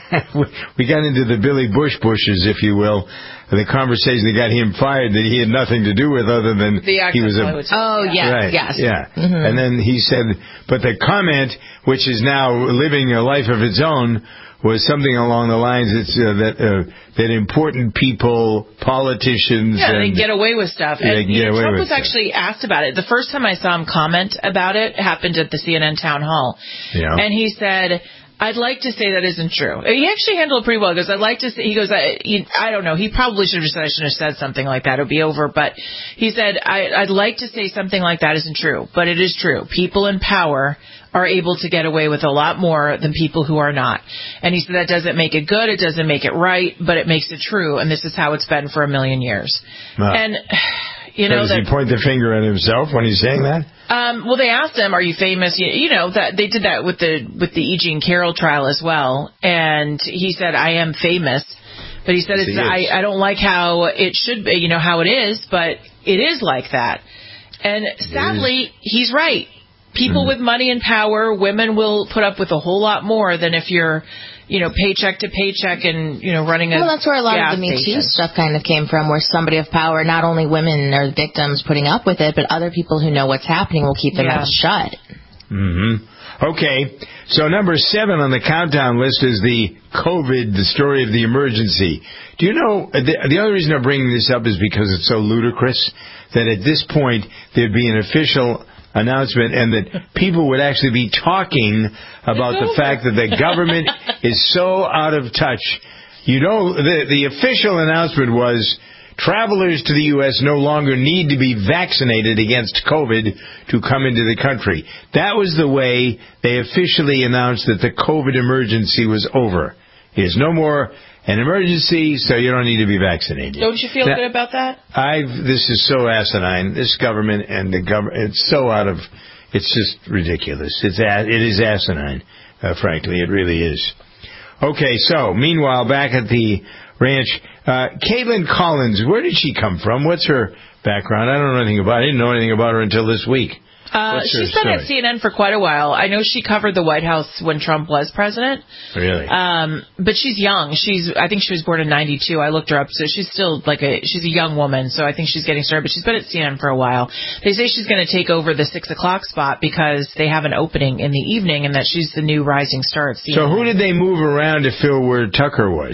we got into the Billy Bush bushes, if you will, the conversation that got him fired that he had nothing to do with other than The he was a... Oh, yes, Right, yes. yeah. Mhm. And then he said, but the comment, which is now living a life of its own, was something along the lines that's, uh, that uh, that important people, politicians... Yeah, and, they get away with stuff. Yeah, they And can get you know, away Trump with was stuff. actually asked about it. The first time I saw him comment about it happened at the C N N town hall. Yeah. And he said, I'd like to say that isn't true. He actually handled it pretty well. He goes, I'd like to say, he goes, I, he, I don't know. He probably should have said, I shouldn't have said something like that. It would be over. But he said, I, I'd like to say something like that isn't true. But it is true. People in power are able to get away with a lot more than people who are not. And he said that doesn't make it good. It doesn't make it right, but it makes it true. And this is how it's been for a million years. Wow. And, you So know, does that, he point the finger at himself when he's saying that? um, well, they asked him, "Are you famous?" You, you know that they did that with the with the E. Jean Carroll trial as well, and he said, "I am famous," but he said, Yes, it's, he is. "I I don't like how it should be, you know, how it is, but it is like that." And sadly, he's right. People Mm-hmm. with money and power, women will put up with a whole lot more than if you're, you know, paycheck to paycheck and, you know, running a Well, that's where a lot gas of the Me station. Too stuff kind of came from, where somebody of power, not only women are victims putting up with it, but other people who know what's happening will keep their Yeah. mouths shut. Mm-hmm. Okay, so number seven on the countdown list is the COVID, the story of the emergency. Do you know, the, the only reason I'm bringing this up is because it's so ludicrous that at this point there'd be an official announcement and that people would actually be talking about the fact that the government is so out of touch. You know, the, the official announcement was travelers to the U S no longer need to be vaccinated against COVID to come into the country. That was the way they officially announced that the COVID emergency was over. There's no more an emergency, so you don't need to be vaccinated. Don't you feel Now, good about that? I've, this is so asinine. This government and the government, it's so out of, it's just ridiculous. It's a, it is asinine, uh, frankly. It really is. Okay, so, meanwhile, back at the ranch, uh, Caitlin Collins, where did she come from? What's her background? I don't know anything about, I didn't know anything about her until this week. Uh, What's her she's been story? at C N N for quite a while. I know she covered the White House when Trump was president. Really? Um, but she's young. She's, I think she was born in ninety-two. I looked her up, so she's still like a, she's a young woman. So I think she's getting started. But she's been at C N N for a while. They say she's going to take over the six o'clock spot because they have an opening in the evening, and that she's the new rising star at C N N. So who did they move around to fill where Tucker was?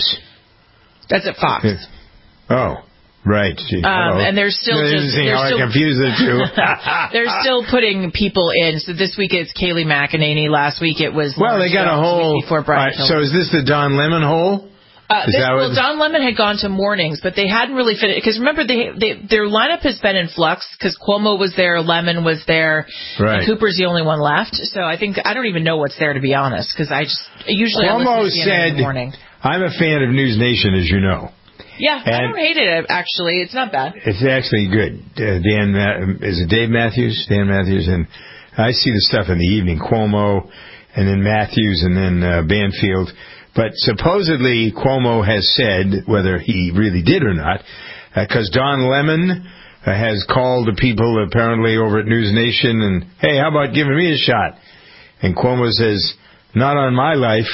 That's at Fox. Oh, right. Gee, Um, oh. and they're still This just is they're how still, I confuse the two. they're still putting people in. So this week it's Kayleigh McEnany. Last week it was Well, they got a Lawrence Jones, whole. week before All Brian right, Kilmeade. so is this the Don Lemon hole? Uh, Is this, that well, what- Don Lemon had gone to mornings, but they hadn't really finished. Because remember, they, they, their lineup has been in flux because Cuomo was there, Lemon was there, Right. and Cooper's the only one left. So I think I don't even know what's there, to be honest, because I just usually I Cuomo listen to C N N in said, the morning. I'm a fan of News Nation, as you know. Yeah, I And- don't hate it actually. It's not bad. It's actually good. Uh, Dan, Ma- is it Dave Matthews? Dan Matthews, and I see the stuff in the evening. Cuomo, and then Matthews, and then uh, Banfield. But supposedly Cuomo has said, whether he really did or not, because uh, Don Lemon uh, has called the people apparently over at News Nation and, hey, how about giving me a shot? And Cuomo says, not on my life.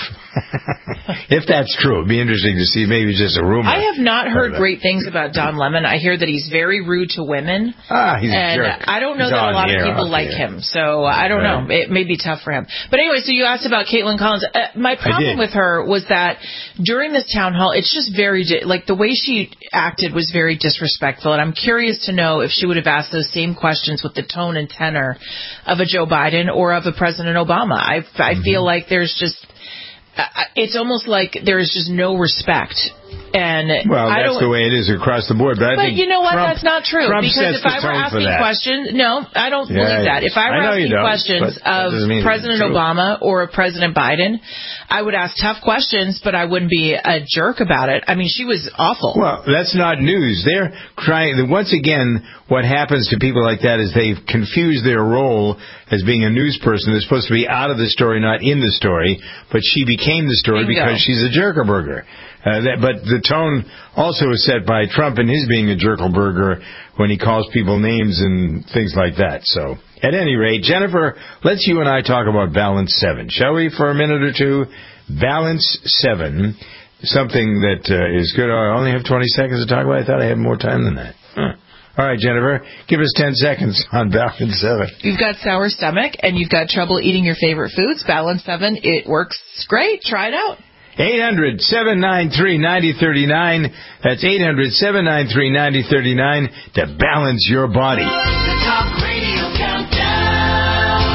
If that's true, it'd be interesting to see. Maybe it's just a rumor. I have not heard great things about Don Lemon. I hear that he's very rude to women. Ah, he's a and jerk. I don't know He's that a on lot the of air, people off like the air. him. So I don't Right. know. It may be tough for him. But anyway, so you asked about Caitlin Collins. Uh, my problem did. with her was that during this town hall, it's just very, di- like the way she acted was very disrespectful. And I'm curious to know if she would have asked those same questions with the tone and tenor of a Joe Biden or of a President Obama. I, I Mm-hmm. feel like there's just... uh, it's almost like there is just no respect. And well, I that's don't, the way it is across the board. But, I but think you know what? Trump, that's not true. Trump because if I were asking questions, no, I don't yeah, believe that. If I were I asking questions of President Obama or of President Biden, I would ask tough questions, but I wouldn't be a jerk about it. I mean, she was awful. Well, that's not news. They're trying. Once again, what happens to people like that is they've confused their role as being a news person. They're supposed to be out of the story, not in the story. But she became the story Bingo. because she's a jerkerburger. Uh, that, but the tone also is set by Trump and his being a jerkelburger when he calls people names and things like that. So, at any rate, Jennifer, let's you and I talk about Balance seven, shall we, for a minute or two? Balance seven, something that uh, is good. Oh, I only have twenty seconds to talk about. I thought I had more time than that. Huh. All right, Jennifer, give us ten seconds on Balance seven. You've got sour stomach and you've got trouble eating your favorite foods. Balance seven, it works great. Try it out. eight hundred, seven nine three, nine zero three nine. That's eight hundred, seven nine three, nine zero three nine to balance your body. The Talk Radio Countdown.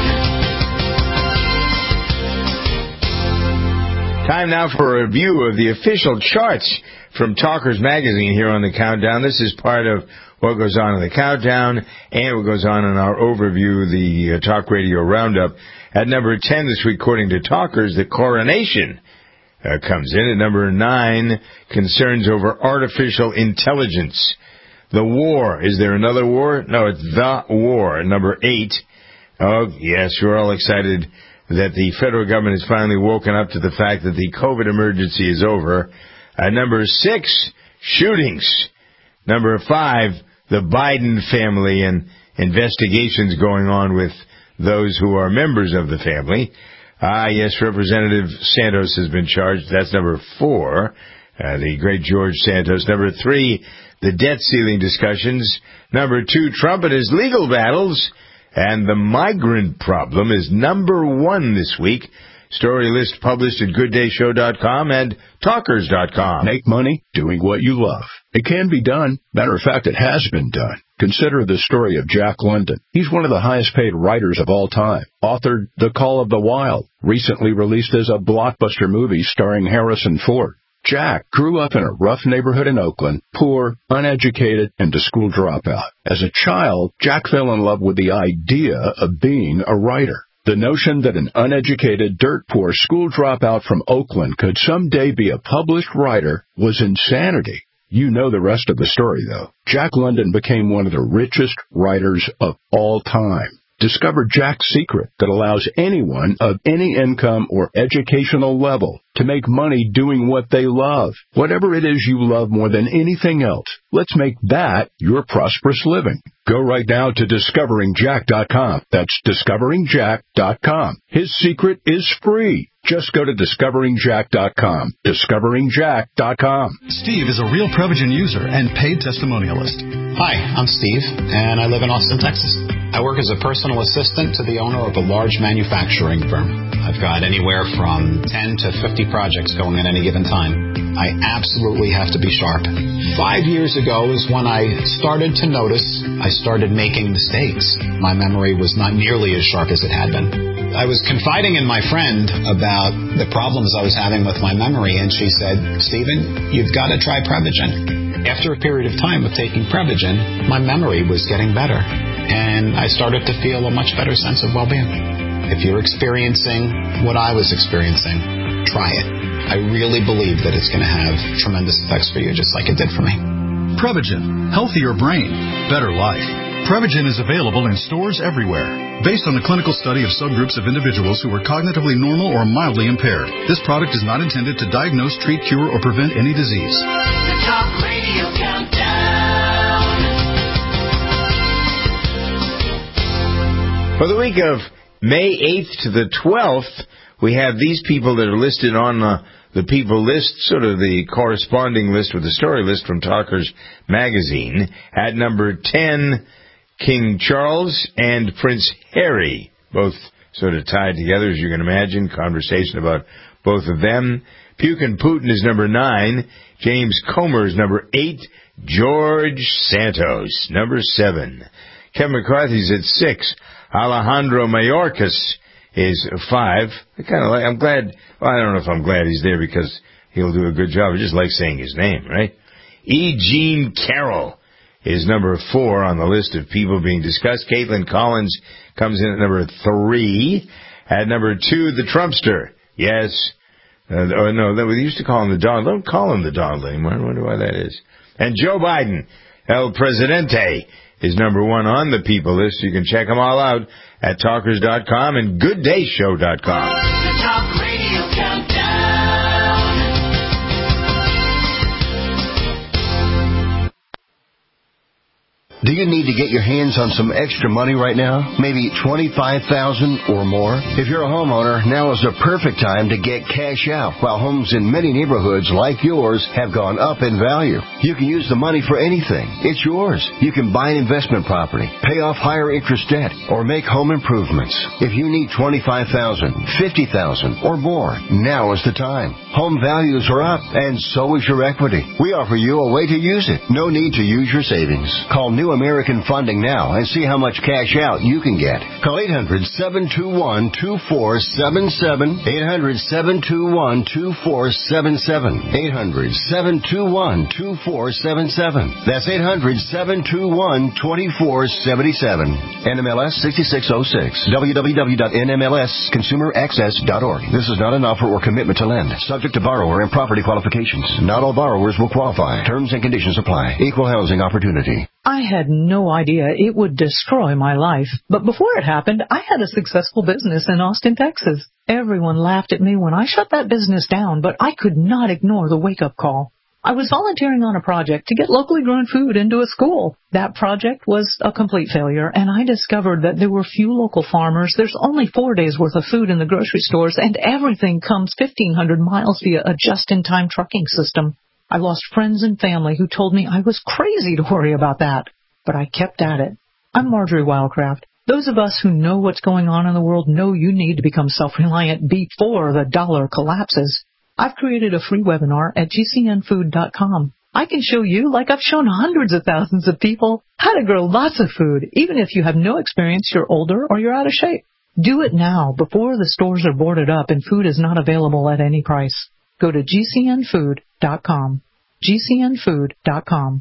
Time now for a review of the official charts from Talkers Magazine here on the Countdown. This is part of what goes on in the Countdown and what goes on in our overview, the uh, Talk Radio Roundup. At number ten this week, according to Talkers, the coronation Uh, comes in at number nine, concerns over artificial intelligence. The war. Is there another war? No, it's the war. Number eight. Oh, yes, we're all excited that the federal government has finally woken up to the fact that the COVID emergency is over. Uh, number six, shootings. Number five, the Biden family and investigations going on with those who are members of the family. Ah, yes, Representative Santos has been charged. That's number four, uh, the great George Santos. Number three, the debt ceiling discussions. Number two, Trump and his legal battles. And the migrant problem is number one this week. Story list published at good day show dot com and talkers dot com. Make money doing what you love. It can be done. Matter of fact, it has been done. Consider the story of Jack London. He's one of the highest-paid writers of all time. Authored The Call of the Wild, recently released as a blockbuster movie starring Harrison Ford. Jack grew up in a rough neighborhood in Oakland, poor, uneducated, and a school dropout. As a child, Jack fell in love with the idea of being a writer. The notion that an uneducated, dirt-poor school dropout from Oakland could someday be a published writer was insanity. You know the rest of the story, though. Jack London became one of the richest writers of all time. Discover Jack's secret that allows anyone of any income or educational level to make money doing what they love. Whatever it is you love more than anything else, let's make that your prosperous living. Go right now to discovering jack dot com. That's discovering jack dot com. His secret is free. Just go to discovering jack dot com. discovering jack dot com. Steve is a real Prevagen user and paid testimonialist. Hi, I'm Steve, and I live in Austin, Texas. I work as a personal assistant to the owner of a large manufacturing firm. I've got anywhere from ten to fifty projects going at any given time. I absolutely have to be sharp. Five years ago is when I started to notice I started making mistakes. My memory was not nearly as sharp as it had been. I was confiding in my friend about the problems I was having with my memory, and she said, Stephen, you've got to try Prevagen. After a period of time of taking Prevagen, my memory was getting better, and I started to feel a much better sense of well-being. If you're experiencing what I was experiencing, try it. I really believe that it's going to have tremendous effects for you, just like it did for me. Prevagen. Healthier brain. Better life. Prevagen is available in stores everywhere. Based on a clinical study of subgroups of individuals who were cognitively normal or mildly impaired, this product is not intended to diagnose, treat, cure, or prevent any disease. The Talk Radio Countdown. For the week of May eighth to the twelfth, we have these people that are listed on uh, the people list, sort of the corresponding list with the story list from Talkers Magazine. At number ten, King Charles and Prince Harry, both sort of tied together, as you can imagine. Conversation about both of them. Puke and Putin is number nine. James Comer is number eight. George Santos, number seven. Kevin McCarthy's at six. Alejandro Mayorkas is five. I kind of like. I'm glad. Well, I don't know if I'm glad he's there because he'll do a good job. I just like saying his name, right? E. Jean Carroll is number four on the list of people being discussed. Caitlin Collins comes in at number three. At number two, the Trumpster. Yes. Uh, oh, no, that we used to call him the Donald. Don't call him the Donald anymore. I wonder why that is. And Joe Biden, El Presidente, is number one on the people list. You can check them all out at talkers dot com and good day show dot com. The Talk Radio Countdown. Do you need to get your hands on some extra money right now? Maybe twenty-five thousand dollars or more? If you're a homeowner, now is the perfect time to get cash out while homes in many neighborhoods like yours have gone up in value. You can use the money for anything. It's yours. You can buy an investment property, pay off higher interest debt, or make home improvements. If you need twenty-five thousand dollars, fifty thousand dollars or more, now is the time. Home values are up, and so is your equity. We offer you a way to use it. No need to use your savings. Call New American Funding now and see how much cash out you can get. Call eight hundred, seven two one, two four seven seven, eight hundred, seven two one, two four seven seven, eight hundred, seven two one, two four seven seven. That's eight hundred, seven two one, two four seven seven. N M L S sixty-six oh six. w w w dot n m l s consumer access dot org. This is not an offer or commitment to lend. Subject to borrower and property qualifications. Not all borrowers will qualify. Terms and conditions apply. Equal housing opportunity. I had no idea it would destroy my life. But before it happened, I had a successful business in Austin, Texas. Everyone laughed at me when I shut that business down, but I could not ignore the wake-up call. I was volunteering on a project to get locally grown food into a school. That project was a complete failure, and I discovered that there were few local farmers. There's only four days' worth of food in the grocery stores, and everything comes fifteen hundred miles via a just-in-time trucking system. I lost friends and family who told me I was crazy to worry about that, but I kept at it. I'm Marjorie Wildcraft. Those of us who know what's going on in the world know you need to become self-reliant before the dollar collapses. I've created a free webinar at g c n food dot com. I can show you, like I've shown hundreds of thousands of people, how to grow lots of food, even if you have no experience, you're older, or you're out of shape. Do it now before the stores are boarded up and food is not available at any price. Go to g c n food dot com. g c n food dot com.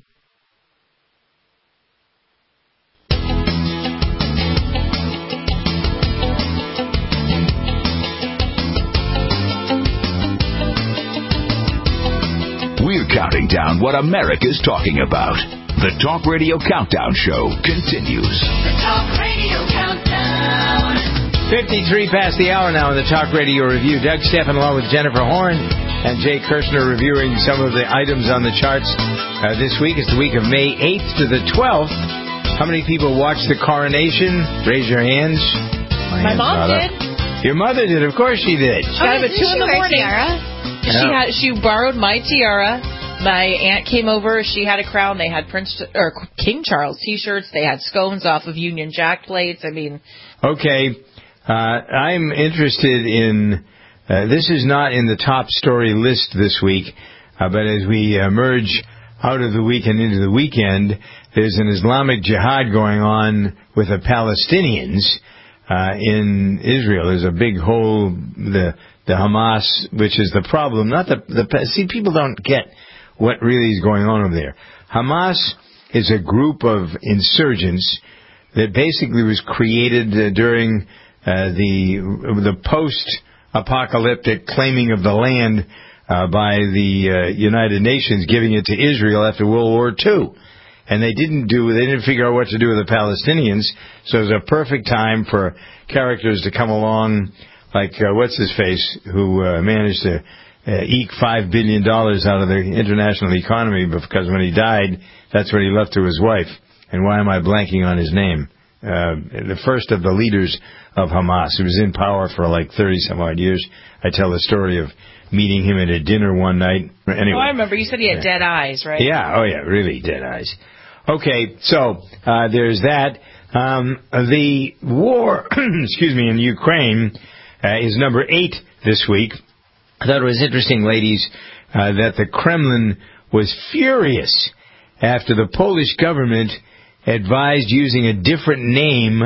We're counting down what America's talking about. The Talk Radio Countdown Show continues. The Talk Radio Countdown. fifty-three past the hour now in the Talk Radio Review. Doug Steffen along with Jennifer Horn and Jay Kirshner reviewing some of the items on the charts uh, this week. It's the week of May eighth to the twelfth. How many people watched the coronation? Raise your hands. My, My mom did. Up. Your mother did. Of course she did. She got up at two in the morning. She had she borrowed my tiara. My aunt came over. She had a crown. They had Prince or King Charles T-shirts. They had scones off of Union Jack plates. I mean, okay. Uh, I'm interested in. Uh, this is not in the top story list this week, uh, but as we uh, merge out of the week and into the weekend, there's an Islamic jihad going on with the Palestinians uh, in Israel. There's a big hole. The the Hamas, which is the problem, not the the. See, people don't get what really is going on over there. Hamas is a group of insurgents that basically was created uh, during uh, the the post-apocalyptic claiming of the land uh, by the uh, United Nations, giving it to Israel after World War Two. And they didn't do, they didn't figure out what to do with the Palestinians, so it was a perfect time for characters to come along, like uh, what's his face, who uh, managed to Uh, eke five billion dollars out of the international economy, because when he died, that's what he left to his wife. And why am I blanking on his name? Uh, the first of the leaders of Hamas, who was in power for like thirty-some-odd years. I tell the story of meeting him at a dinner one night. Anyway. Oh, I remember. You said he had yeah. dead eyes, right? Yeah, oh yeah, really dead eyes. Okay, so uh, there's that. Um, the war, excuse me, in Ukraine uh, is number eight this week. I thought it was interesting, ladies, uh, that the Kremlin was furious after the Polish government advised using a different name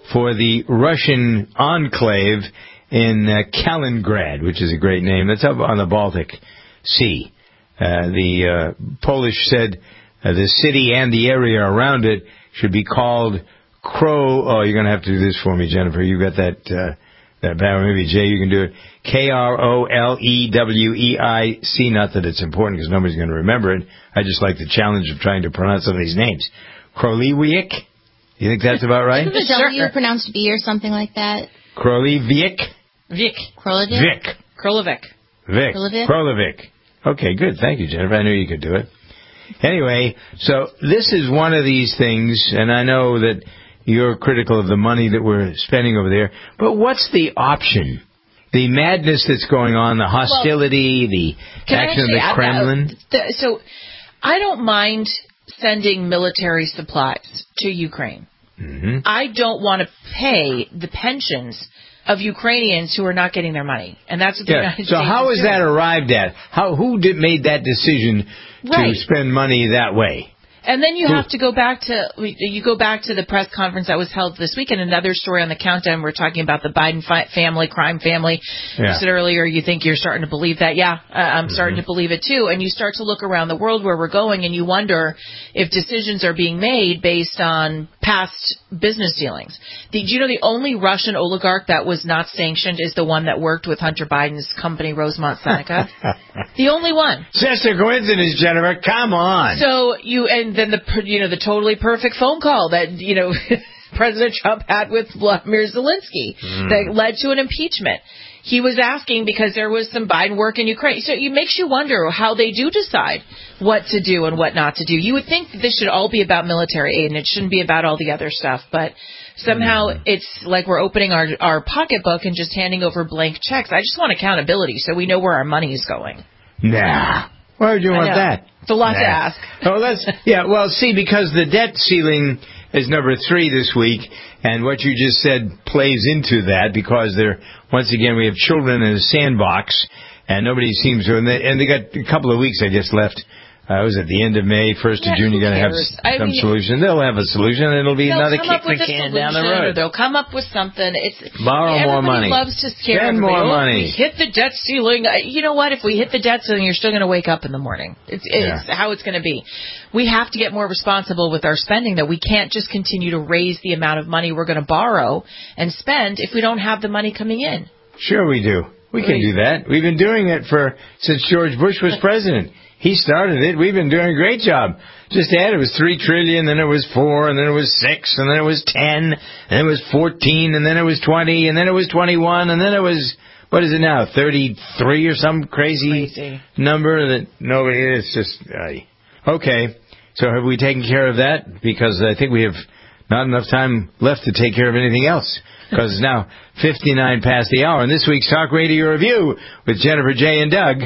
for the Russian enclave in uh, Kaliningrad, which is a great name. That's up on the Baltic Sea. Uh, the uh, Polish said uh, the city and the area around it should be called Kro... Oh, you're going to have to do this for me, Jennifer. You got that... Uh, that bad. Maybe, Jay, you can do it. K R O L E W E I C. Not that it's important because nobody's going to remember it. I just like the challenge of trying to pronounce some of these names. Kroliwiec? You think that's about right? Isn't the W sure. pronounced B or something like that? Kroliwiec? Vic. Krolivic? Vic. Krolivic. Vic. Krolivic? Krolivic. Okay, good. Thank you, Jennifer. I knew you could do it. Anyway, so this is one of these things, and I know that you're critical of the money that we're spending over there, but what's the option? The madness that's going on, the hostility, well, the action of the Kremlin? The, so I don't mind sending military supplies to Ukraine. Mm-hmm. I don't want to pay the pensions of Ukrainians who are not getting their money. And that's what the yeah. United So States how is is doing. that arrived at? How Who did, made that decision right. to spend money that way? And then you have to go back to you go back to the press conference that was held this week, and another story on the countdown. We're talking about the Biden fi- family, crime family. Yeah. You said earlier you think you're starting to believe that. Yeah, uh, I'm mm-hmm. starting to believe it too. And you start to look around the world where we're going, and you wonder if decisions are being made based on past business dealings. The, do you know the only Russian oligarch that was not sanctioned is the one that worked with Hunter Biden's company, Rosemont Seneca? The only one. Just a coincidence, Jennifer. Come on. So you and then the you know the totally perfect phone call that you know President Trump had with Vladimir Zelensky mm. that led to an impeachment. He was asking because there was some Biden work in Ukraine. So it makes you wonder how they do decide what to do and what not to do. You would think that this should all be about military aid and it shouldn't be about all the other stuff. But somehow mm. it's like we're opening our, our pocketbook and just handing over blank checks. I just want accountability so we know where our money is going. Nah. Why would you want that? It's a lot nah. to ask. Oh, that's yeah. Well, see, because the debt ceiling is number three this week, and what you just said plays into that because they're once again we have children in a sandbox, and nobody seems to. And they, and they got a couple of weeks, I guess, left. Uh, it was at the end of May, first yeah, of June. You're going to have I some mean, solution. They'll have a solution, and it'll be another kick the can down the road. Or they'll come up with something. It's borrow more money. Everybody loves to scare Spend everybody. more oh, money. We hit the debt ceiling. You know what? If we hit the debt ceiling, you're still going to wake up in the morning. It's, it's yeah. how it's going to be. We have to get more responsible with our spending. That we can't just continue to raise the amount of money we're going to borrow and spend if we don't have the money coming in. Sure, we do. We can do that. We've been doing it for since George Bush was president. He started it. We've been doing a great job. Just add it was three trillion, then it was four, and then it was six, and then it was ten, and then it was fourteen, and then it was twenty, and then it was twenty-one, and then it was what is it now? Thirty-three or some crazy, crazy. number that nobody. It's just uh, okay. So have we taken care of that? Because I think we have not enough time left to take care of anything else. Because it's now fifty-nine past the hour, and this week's Talk Radio Review with Jennifer, Jay, and Doug.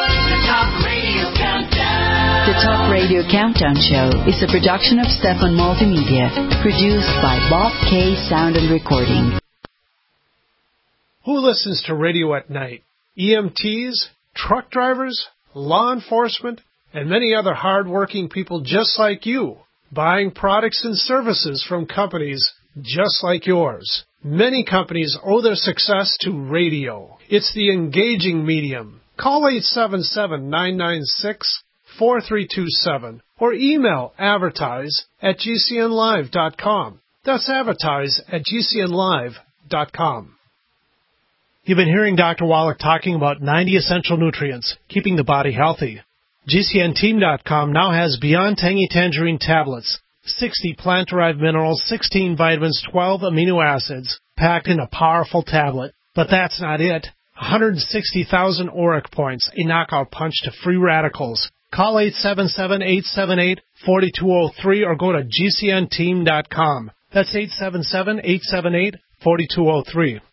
The Talk Radio Countdown Show is a production of Stefan Multimedia, produced by Bob K. Sound and Recording. Who listens to radio at night? E M Ts, truck drivers, law enforcement, and many other hard-working people just like you, buying products and services from companies just like yours. Many companies owe their success to radio. It's the engaging medium. Call eight seven seven, nine nine six, four three two seven or email advertise at g c n live dot com. That's advertise at g c n live dot com. You've been hearing Doctor Wallach talking about ninety essential nutrients, keeping the body healthy. G C N team dot com now has Beyond Tangy Tangerine tablets, sixty plant-derived minerals, sixteen vitamins, twelve amino acids, packed in a powerful tablet. But that's not it. one hundred sixty thousand auric points, a knockout punch to free radicals. Call eight seven seven, eight seven eight, four two zero three or go to g c n team dot com. That's eight seven seven, eight seven eight, four two zero three.